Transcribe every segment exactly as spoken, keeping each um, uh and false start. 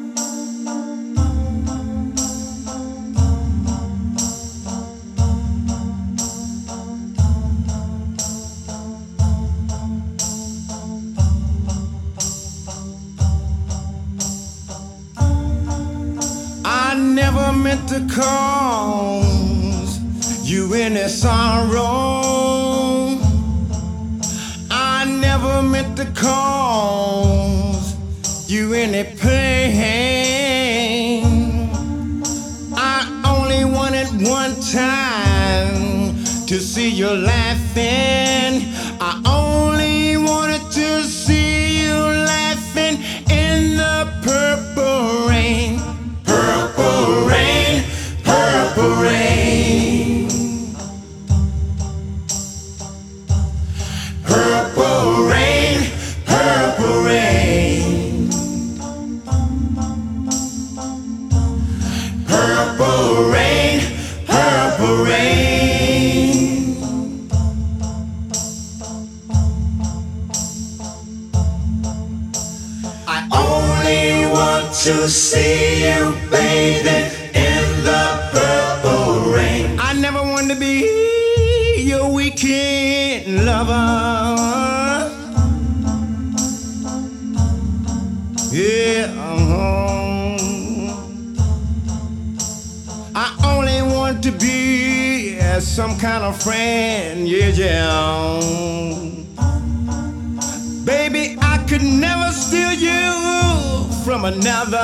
I never meant to cause you any sorrow. I never meant to cause you any pain. I only wanted one time to see you laughing. I only wanted to see you laughing in the purple rain. Purple rain, purple rain. Purple rain, purple rain. Purple rain, purple rain. I only want to see you bathing in the purple rain. I never wanted to be your weekend lover. Yeah, uh-huh. I only want to be as some kind of friend, yeah, yeah. Baby, I could never steal you from another.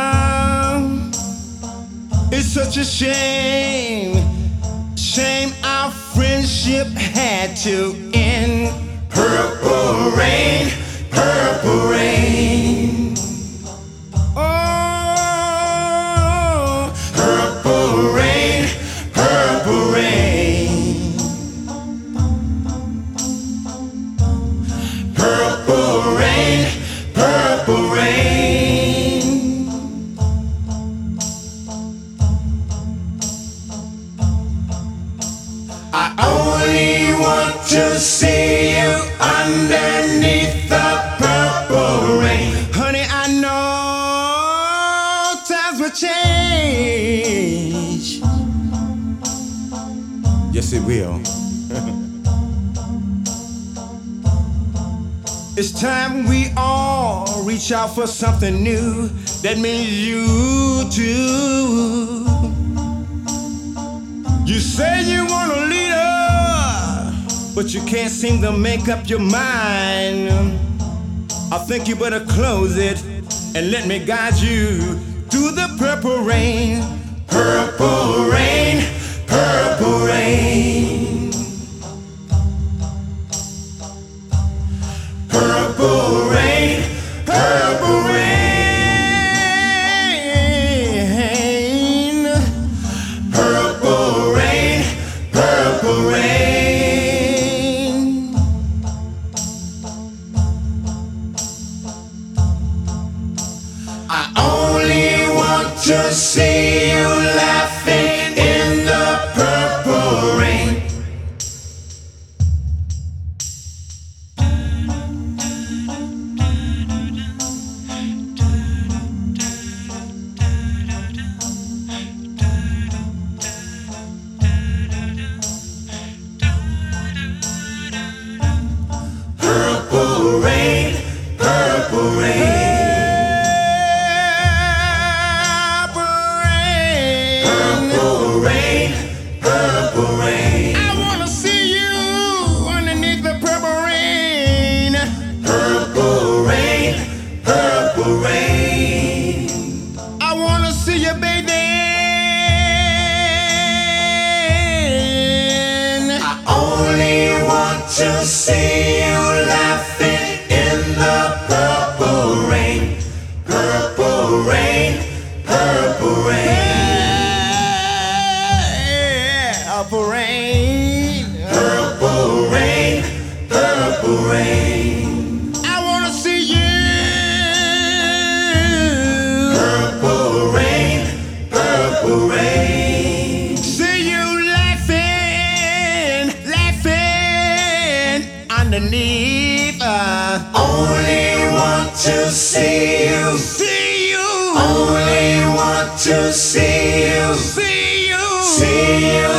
It's such a shame, shame our friendship had to end. Purple rain, purple rain. Oh, purple rain, purple rain. Purple rain, purple rain. I only want to see you underneath the purple rain. Honey, I know times will change. Yes, it will. It's time we all reach out for something new. That means you too. You say you want a leader, but you can't seem to make up your mind. I think you better close it and let me guide you through the purple rain. Purple rain, purple rain. Purple rain, purple rain. Purple rain, purple rain. I only want to see you laughing in the purple rain. Purple rain, purple rain. Purple rain, purple rain. I wanna see you underneath the purple rain. Purple rain, purple rain. I wanna see you bathing. I only want to see you laughing in the purple rain. Purple rain, purple rain. Purple rain, purple rain, purple rain. I wanna see you. Purple rain, purple rain. See you laughing, laughing underneath see you, see you, see you